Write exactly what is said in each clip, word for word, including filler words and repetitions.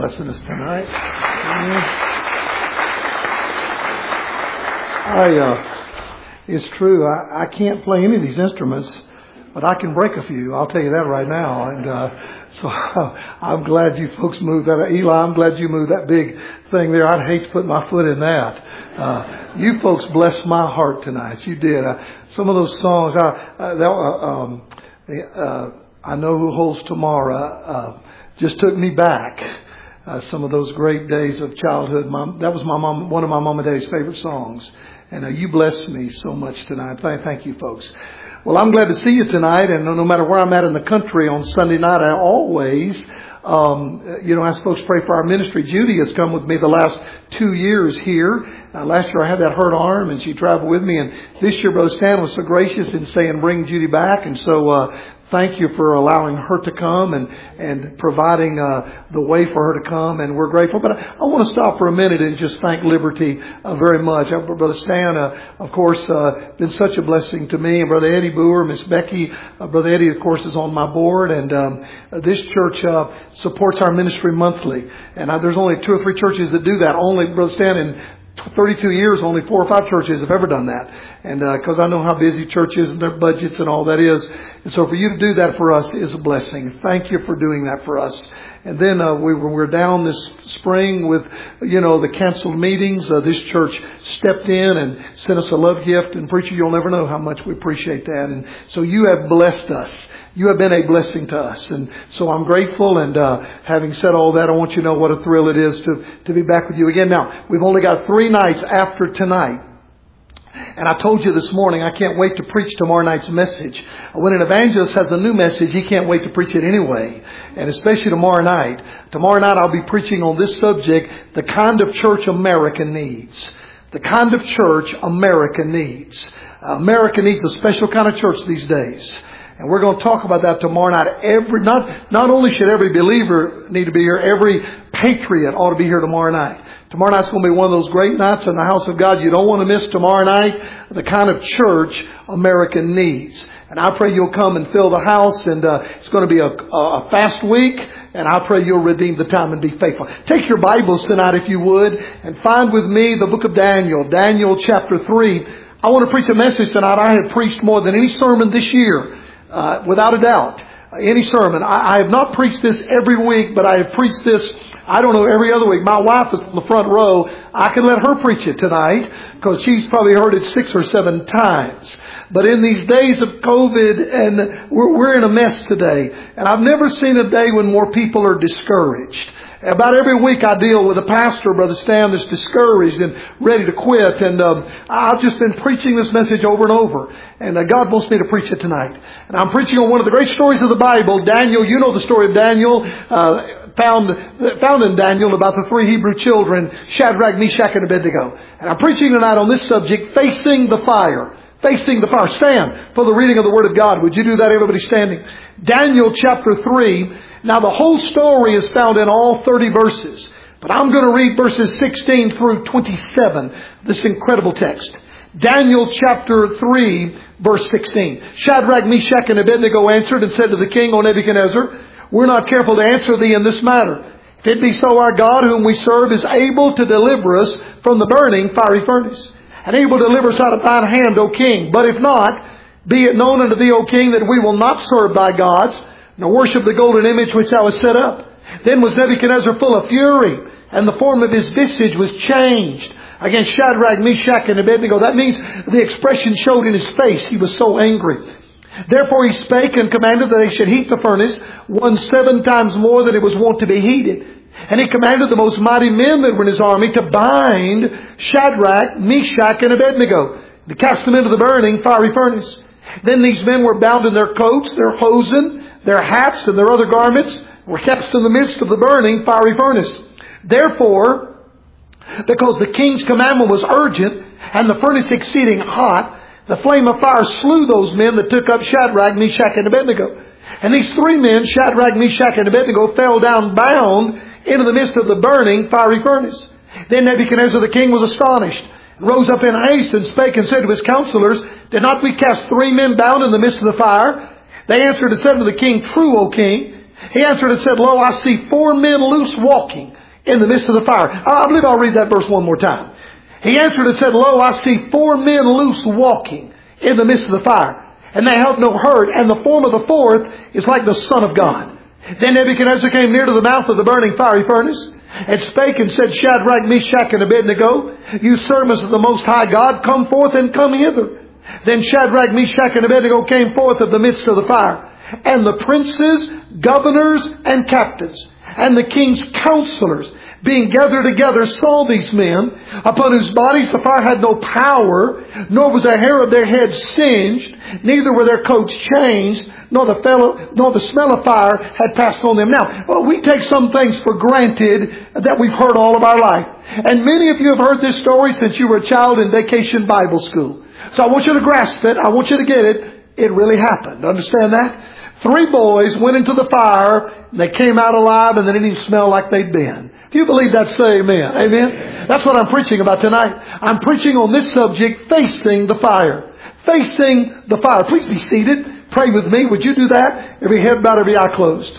Blessing us tonight. Amen. I, uh, it's true. I, I can't play any of these instruments, but I can break a few. I'll tell you that right now. And uh, so uh, I'm glad you folks moved that. Eli, I'm glad you moved that big thing there. I'd hate to put my foot in that. Uh, you folks blessed my heart tonight. You did. Uh, some of those songs. I, uh, that, uh, um, uh, I know who holds tomorrow. Uh, just took me back. Uh, some of those great days of childhood. Mom, that was my mom, one of my mom and dad's favorite songs. And uh, you blessed me so much tonight. Thank, thank you, folks. Well, I'm glad to see you tonight. And no matter where I'm at in the country on Sunday night, I always, um, you know, ask folks to pray for our ministry. Judy has come with me the last two years here. Uh, last year I had that hurt arm and she traveled with me. And this year Brother Stan was so gracious in saying, bring Judy back. And so, uh, thank you for allowing her to come and, and providing uh, the way for her to come, and we're grateful. But I, I want to stop for a minute and just thank Liberty uh, very much. Uh, Brother Stan, uh, of course, uh, been such a blessing to me. And Brother Eddie Boer, Miss Becky, uh, Brother Eddie, of course, is on my board. And um, uh, this church uh, supports our ministry monthly. And uh, there's only two or three churches that do that. Only, Brother Stan, in thirty-two years, only four or five churches have ever done that. And because uh, I know how busy churches and their budgets and all that is. And so for you to do that for us is a blessing. Thank you for doing that for us. And then uh, we were, we were down this spring with, you know, the canceled meetings. Uh, this church stepped in and sent us a love gift. And preacher, you'll never know how much we appreciate that. And so you have blessed us. You have been a blessing to us. And so I'm grateful. And uh, having said all that, I want you to know what a thrill it is to, to be back with you again. Now, we've only got three nights after tonight. And I told you this morning, I can't wait to preach tomorrow night's message. When an evangelist has a new message, he can't wait to preach it anyway. And especially tomorrow night. Tomorrow night I'll be preaching on this subject, the kind of church America needs. The kind of church America needs. America needs a special kind of church these days. And we're going to talk about that tomorrow night. Every, not, not only should every believer need to be here, every patriot ought to be here tomorrow night. Tomorrow night's going to be one of those great nights in the house of God. You don't want to miss tomorrow night. The kind of church America needs. And I pray you'll come and fill the house. And uh, it's going to be a, a fast week. And I pray you'll redeem the time and be faithful. Take your Bibles tonight, if you would, and find with me the book of Daniel. Daniel chapter three. I want to preach a message tonight I have preached more than any sermon this year. Uh, without a doubt, uh, any sermon. I, I have not preached this every week, but I have preached this, I don't know, every other week. My wife is on the front row. I can let her preach it tonight because she's probably heard it six or seven times. But in these days of COVID, and we're, we're in a mess today, and I've never seen a day when more people are discouraged. About every week I deal with a pastor, Brother Stan, that's discouraged and ready to quit. And um, I've just been preaching this message over and over. And uh, God wants me to preach it tonight. And I'm preaching on one of the great stories of the Bible, Daniel. You know the story of Daniel, uh, found, found in Daniel about the three Hebrew children, Shadrach, Meshach, and Abednego. And I'm preaching tonight on this subject, facing the fire. Facing the fire. Stand for the reading of the Word of God. Would you do that, everybody standing? Daniel chapter three. Now the whole story is found in all thirty verses. But I'm going to read verses sixteen through twenty-seven. This incredible text. Daniel chapter three, verse sixteen. Shadrach, Meshach, and Abednego answered and said to the king, O Nebuchadnezzar, we're not careful to answer thee in this matter. If it be so, our God whom we serve is able to deliver us from the burning fiery furnace, and able to deliver us out of thine hand, O king. But if not, be it known unto thee, O king, that we will not serve thy gods, nor worship the golden image which thou hast set up. Then was Nebuchadnezzar full of fury, and the form of his visage was changed against Shadrach, Meshach, and Abednego. That means the expression showed in his face. He was so angry. Therefore he spake and commanded that they should heat the furnace one seven times more than it was wont to be heated. And he commanded the most mighty men that were in his army to bind Shadrach, Meshach, and Abednego, to cast them into the burning fiery furnace. Then these men were bound in their coats, their hosen, their hats, and their other garments, were kept in the midst of the burning fiery furnace. Therefore, because the king's commandment was urgent, and the furnace exceeding hot, the flame of fire slew those men that took up Shadrach, Meshach, and Abednego. And these three men, Shadrach, Meshach, and Abednego, fell down bound into the midst of the burning fiery furnace. Then Nebuchadnezzar the king was astonished, and rose up in haste, and spake and said to his counselors, Did not we cast three men bound in the midst of the fire? They answered and said to the king, True, O king. He answered and said, Lo, I see four men loose walking in the midst of the fire. I believe I'll read that verse one more time. He answered and said, Lo, I see four men loose walking in the midst of the fire, and they have no hurt, and the form of the fourth is like the Son of God. Then Nebuchadnezzar came near to the mouth of the burning fiery furnace, and spake and said, Shadrach, Meshach, and Abednego, you servants of the Most High God, come forth and come hither. Then Shadrach, Meshach, and Abednego came forth of the midst of the fire. And the princes, governors, and captains, and the king's counselors, being gathered together, saw these men, upon whose bodies the fire had no power, nor was a hair of their heads singed, neither were their coats changed, nor the fellow, nor the smell of fire had passed on them. Now, well, we take some things for granted that we've heard all of our life. And many of you have heard this story since you were a child in vacation Bible school. So I want you to grasp it. I want you to get it. It really happened. Understand that? Three boys went into the fire, and they came out alive, and they didn't even smell like they'd been. If you believe that, say amen. Amen? That's what I'm preaching about tonight. I'm preaching on this subject, facing the fire. Facing the fire. Please be seated. Pray with me. Would you do that? Every head bowed, every eye closed.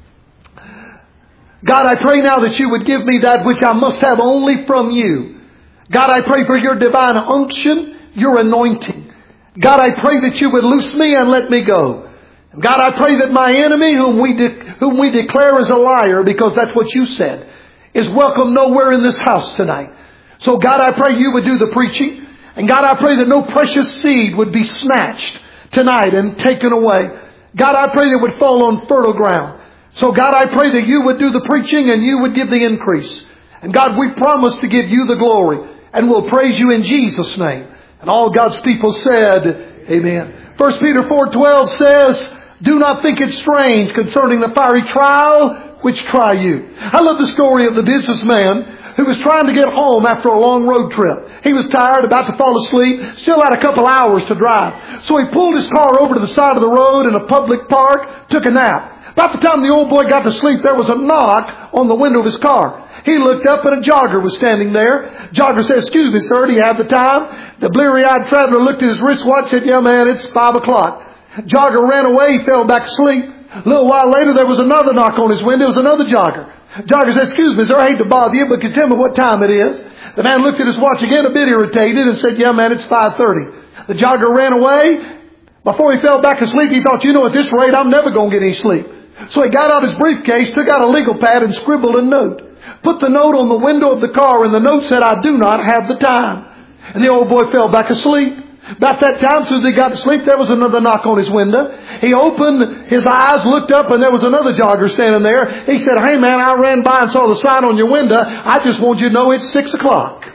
God, I pray now that you would give me that which I must have only from you. God, I pray for your divine unction, your anointing. God, I pray that you would loose me and let me go. God, I pray that my enemy, whom we de- whom we declare as a liar, because that's what you said, is welcome nowhere in this house tonight. So God, I pray you would do the preaching. And God, I pray that no precious seed would be snatched tonight and taken away. God, I pray that it would fall on fertile ground. So God, I pray that you would do the preaching and you would give the increase. And God, we promise to give you the glory. And we'll praise you in Jesus' name. And all God's people said, amen. First Peter four twelve says, do not think it strange concerning the fiery trial which try you. I love the story of the businessman who was trying to get home after a long road trip. He was tired, about to fall asleep, still had a couple hours to drive. So he pulled his car over to the side of the road in a public park, took a nap. About the time the old boy got to sleep, there was a knock on the window of his car. He looked up and a jogger was standing there. Jogger said, excuse me, sir, do you have the time? The bleary-eyed traveler looked at his wristwatch and said, yeah, man, it's five o'clock. Jogger ran away, he fell back asleep. A little while later, there was another knock on his window. It was another jogger. Jogger said, excuse me, sir, I hate to bother you, but can you tell me what time it is? The man looked at his watch again, a bit irritated, and said, yeah, man, it's five thirty. The jogger ran away. Before he fell back asleep, he thought, you know, at this rate, I'm never going to get any sleep. So he got out his briefcase, took out a legal pad, and scribbled a note. Put the note on the window of the car, and the note said, I do not have the time. And the old boy fell back asleep. About that time, as soon as he got to sleep, there was another knock on his window. He opened his eyes, looked up, and there was another jogger standing there. He said, hey man, I ran by and saw the sign on your window. I just want you to know it's six o'clock.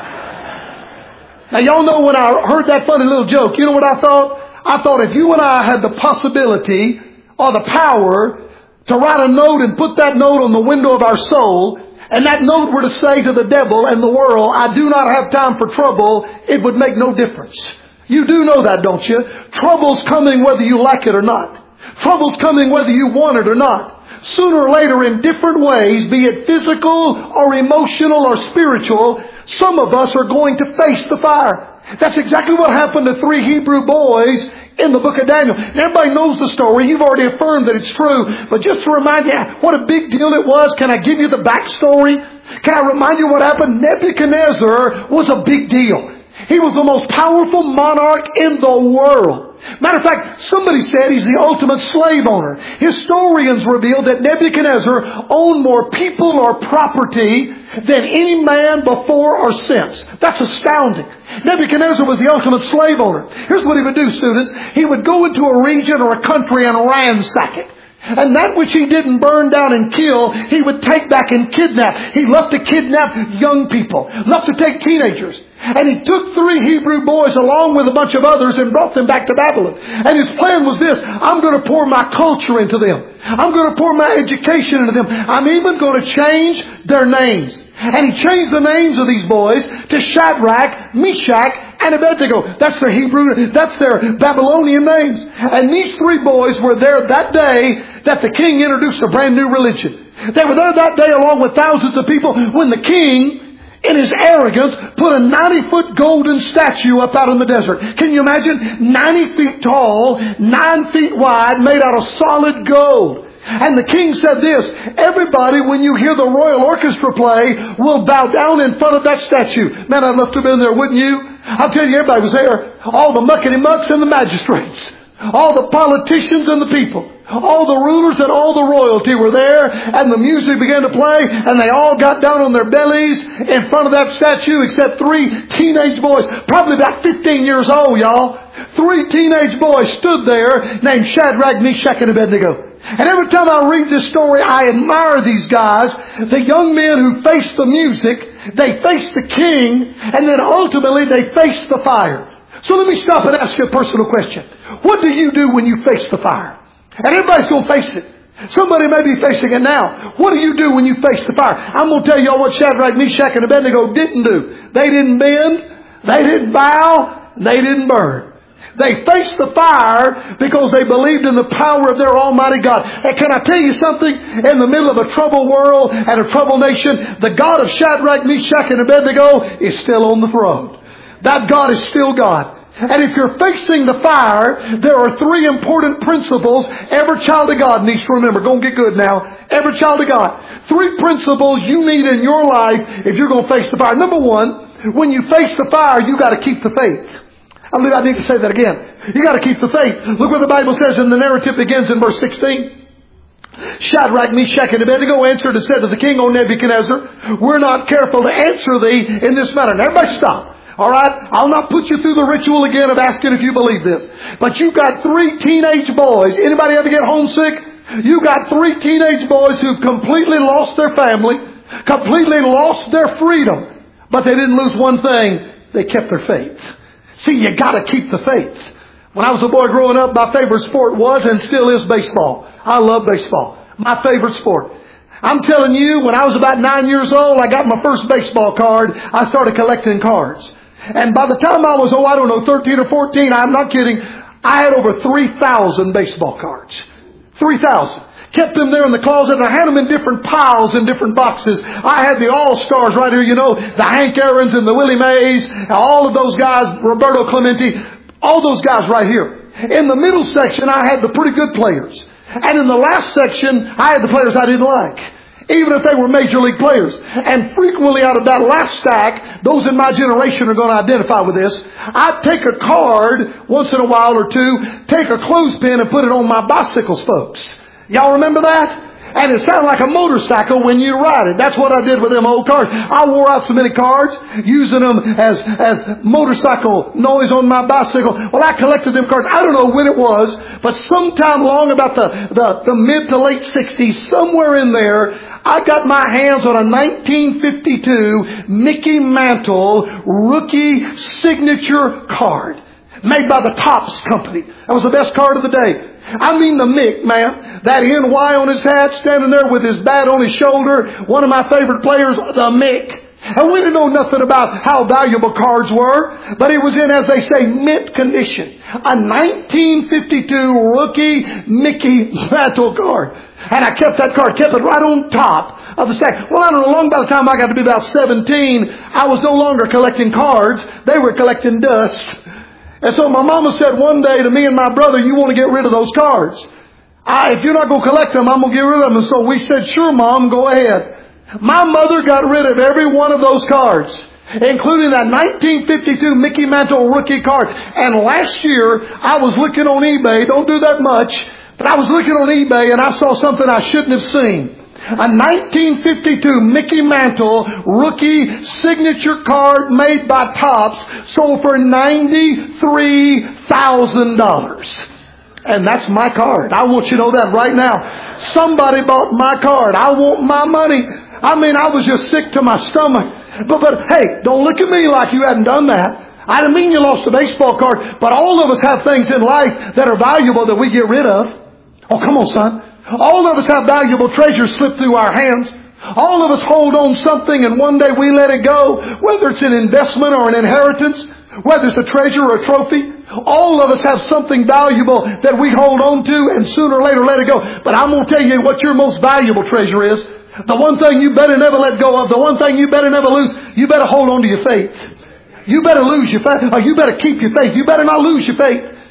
Now y'all know when I heard that funny little joke, you know what I thought? I thought if you and I had the possibility or the power to write a note and put that note on the window of our soul, and that note were to say to the devil and the world, I do not have time for trouble, it would make no difference. You do know that, don't you? Trouble's coming whether you like it or not. Trouble's coming whether you want it or not. Sooner or later, in different ways, be it physical or emotional or spiritual, some of us are going to face the fire. That's exactly what happened to three Hebrew boys in the book of Daniel. Everybody knows the story. You've already affirmed that it's true. But just to remind you what a big deal it was, can I give you the backstory? Can I remind you what happened? Nebuchadnezzar was a big deal. He was the most powerful monarch in the world. Matter of fact, somebody said he's the ultimate slave owner. Historians reveal that Nebuchadnezzar owned more people or property than any man before or since. That's astounding. Nebuchadnezzar was the ultimate slave owner. Here's what he would do, students. He would go into a region or a country and ransack it. And that which he didn't burn down and kill, he would take back and kidnap. He loved to kidnap young people, loved to take teenagers. And he took three Hebrew boys along with a bunch of others and brought them back to Babylon. And his plan was this: I'm going to pour my culture into them. I'm going to pour my education into them. I'm even going to change their names. And he changed the names of these boys to Shadrach, Meshach, and Abednego. That's their Hebrew, that's their Babylonian names. And these three boys were there that day that the king introduced a brand new religion. They were there that day along with thousands of people when the king, in his arrogance, put a ninety-foot golden statue up out in the desert. Can you imagine? ninety feet tall, nine feet wide, made out of solid gold. And the king said this, everybody, when you hear the royal orchestra play, will bow down in front of that statue. Man, I'd love to have been there, wouldn't you? I'll tell you, everybody was there. All the muckety-mucks and the magistrates. All the politicians and the people. All the rulers and all the royalty were there. And the music began to play. And they all got down on their bellies in front of that statue, except three teenage boys, probably about fifteen years old, y'all. Three teenage boys stood there named Shadrach, Meshach, and Abednego. And every time I read this story, I admire these guys, the young men who faced the music, they faced the king, and then ultimately they faced the fire. So let me stop and ask you a personal question. What do you do when you face the fire? And everybody's going to face it. Somebody may be facing it now. What do you do when you face the fire? I'm going to tell you all what Shadrach, Meshach, and Abednego didn't do. They didn't bend, they didn't bow, they didn't burn. They faced the fire because they believed in the power of their Almighty God. And can I tell you something? In the middle of a troubled world and a troubled nation, the God of Shadrach, Meshach, and Abednego is still on the throne. That God is still God. And if you're facing the fire, there are three important principles every child of God needs to remember. Go and get good now. Every child of God. Three principles you need in your life if you're going to face the fire. Number one, when you face the fire, you got to keep the faith. I believe I need to say that again. You got to keep the faith. Look what the Bible says, and the narrative begins in verse sixteen. Shadrach, Meshach, and Abednego answered and said to the king, O Nebuchadnezzar, we're not careful to answer thee in this matter. Now everybody stop. All right? I'll not put you through the ritual again of asking if you believe this. But you've got three teenage boys. Anybody ever get homesick? You've got three teenage boys who've completely lost their family, completely lost their freedom. But they didn't lose one thing. They kept their faith. See, you got to keep the faith. When I was a boy growing up, my favorite sport was and still is baseball. I love baseball. My favorite sport. I'm telling you, when I was about nine years old, I got my first baseball card. I started collecting cards. And by the time I was, oh, I don't know, thirteen or fourteen, I'm not kidding, I had over three thousand baseball cards. three thousand. Kept them there in the closet, and I had them in different piles in different boxes. I had the All-Stars right here, you know, the Hank Aaron's and the Willie Mays, all of those guys, Roberto Clemente, all those guys right here. In the middle section, I had the pretty good players. And in the last section, I had the players I didn't like, even if they were major league players. And frequently out of that last stack, those in my generation are going to identify with this, I'd take a card once in a while or two, take a clothespin and put it on my bicycle spokes. Y'all remember that? And it sounded like a motorcycle when you ride it. That's what I did with them old cards. I wore out so many cards, using them as, as motorcycle noise on my bicycle. Well, I collected them cards. I don't know when it was, but sometime long about the, the, the mid to late sixties, somewhere in there, I got my hands on a nineteen fifty-two Mickey Mantle rookie signature card made by the Topps Company. That was the best card of the day. I mean the Mick, man. That N Y on his hat, standing there with his bat on his shoulder. One of my favorite players, the Mick. And we didn't know nothing about how valuable cards were, but it was in, as they say, mint condition. A nineteen fifty-two rookie Mickey Mantle card. And I kept that card, kept it right on top of the stack. Well, I don't know, long by the time I got to be about seventeen, I was no longer collecting cards. They were collecting dust. And so my mama said one day to me and my brother, you want to get rid of those cards. I, if you're not going to collect them, I'm going to get rid of them. And so we said, sure, Mom, go ahead. My mother got rid of every one of those cards, including that nineteen fifty-two Mickey Mantle rookie card. And last year, I was looking on eBay. Don't do that much. But I was looking on eBay and I saw something I shouldn't have seen. A nineteen fifty-two Mickey Mantle rookie signature card made by Topps sold for ninety-three thousand dollars. And that's my card. I want you to know that right now. Somebody bought my card. I want my money. I mean, I was just sick to my stomach. But, but hey, don't look at me like you hadn't done that. I didn't mean you lost a baseball card, but all of us have things in life that are valuable that we get rid of. Oh, come on, son. All of us have valuable treasures slip through our hands. All of us hold on something and one day we let it go, whether it's an investment or an inheritance, whether it's a treasure or a trophy. All of us have something valuable that we hold on to and sooner or later let it go. But I'm going to tell you what your most valuable treasure is. The one thing you better never let go of, the one thing you better never lose, you better hold on to your faith. You better lose your faith, or you better keep your faith. You better not lose your faith.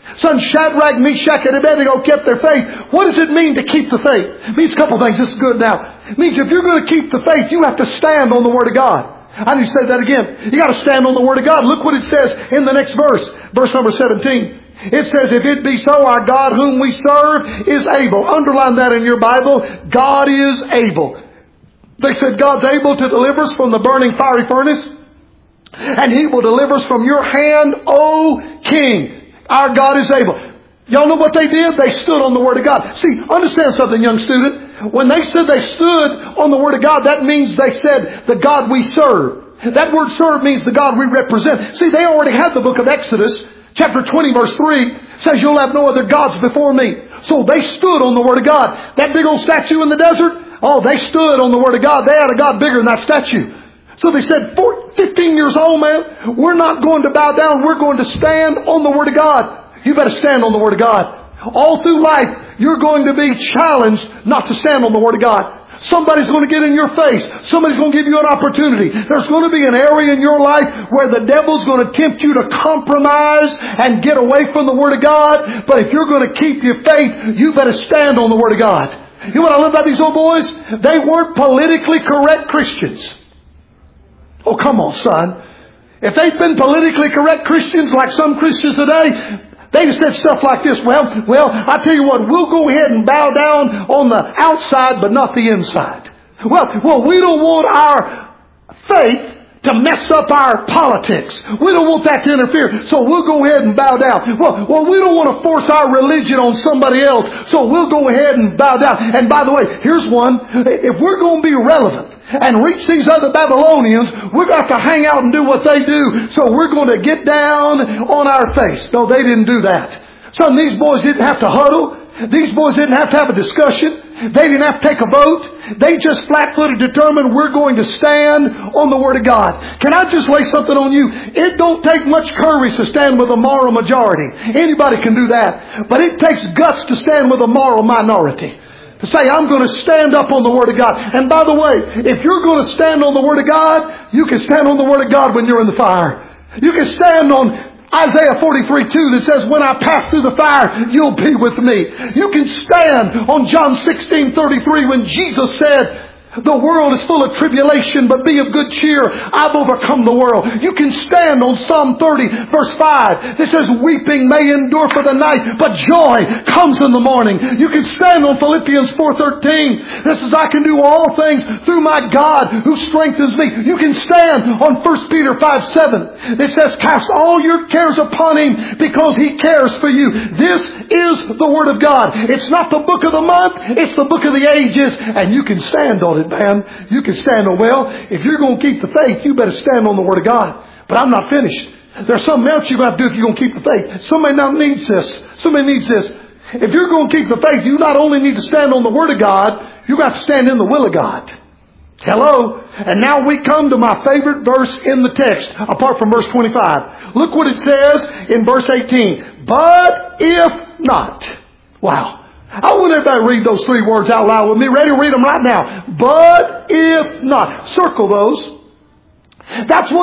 Son Shadrach, Meshach, and Abednego kept their faith. What does it mean to keep the faith? It means a couple things. This is good now. It means if you're going to keep the faith, you have to stand on the Word of God. I need to say that again. You got to stand on the Word of God. Look what it says in the next verse. Verse number seventeen. It says, if it be so, our God whom we serve is able. Underline that in your Bible. God is able. They said God's able to deliver us from the burning fiery furnace. And He will deliver us from your hand, O King. Our God is able. Y'all know what they did? They stood on the Word of God. See, understand something, young student. When they said they stood on the Word of God, that means they said the God we serve. That word serve means the God we represent. See, they already had the book of Exodus. Chapter twenty, verse three says, you'll have no other gods before me. So they stood on the Word of God. That big old statue in the desert, oh, they stood on the Word of God. They had a God bigger than that statue. So they said, fifteen years old, man, we're not going to bow down. We're going to stand on the Word of God. You better stand on the Word of God. All through life, you're going to be challenged not to stand on the Word of God. Somebody's going to get in your face. Somebody's going to give you an opportunity. There's going to be an area in your life where the devil's going to tempt you to compromise and get away from the Word of God. But if you're going to keep your faith, you better stand on the Word of God. You know what I love about these old boys? They weren't politically correct Christians. Oh, come on, son. If they'd been politically correct Christians like some Christians today, they'd have said stuff like this. Well, well, I tell you what, we'll go ahead and bow down on the outside, but not the inside. Well, well, we don't want our faith to mess up our politics. We don't want that to interfere, so we'll go ahead and bow down. Well, well, we don't want to force our religion on somebody else, so we'll go ahead and bow down. And by the way, here's one. If we're going to be relevant and reach these other Babylonians, we're going to have to hang out and do what they do. So we're going to get down on our face. No, they didn't do that. Some of these boys didn't have to huddle. These boys didn't have to have a discussion. They didn't have to take a vote. They just flat-footed determined we're going to stand on the Word of God. Can I just lay something on you? It don't take much courage to stand with a moral majority. Anybody can do that. But it takes guts to stand with a moral minority. To say, I'm going to stand up on the Word of God. And by the way, if you're going to stand on the Word of God, you can stand on the Word of God when you're in the fire. You can stand on Isaiah forty-three two that says, when I pass through the fire, you'll be with me. You can stand on John sixteen thirty-three when Jesus said, the world is full of tribulation, but be of good cheer. I've overcome the world. You can stand on Psalm thirty, verse five. That says, weeping may endure for the night, but joy comes in the morning. You can stand on Philippians four thirteen. That says, I can do all things through my God who strengthens me. You can stand on First Peter five seven. It says, cast all your cares upon Him because He cares for you. This is the Word of God. It's not the book of the month. It's the book of the ages. And you can stand on it. Man, you can stand on. Well, if you're going to keep the faith, you better stand on the Word of God. But I'm not finished. There's something else you're going to have to do if you're going to keep the faith. Somebody now needs this. Somebody needs this. If you're going to keep the faith, you not only need to stand on the Word of God, you've got to stand in the will of God. Hello? And now we come to my favorite verse in the text, apart from verse twenty-five. Look what it says in verse eighteen. But if not. Wow. I want everybody to read those three words out loud with me. Ready to read them right now. But if not. Circle those. That's one.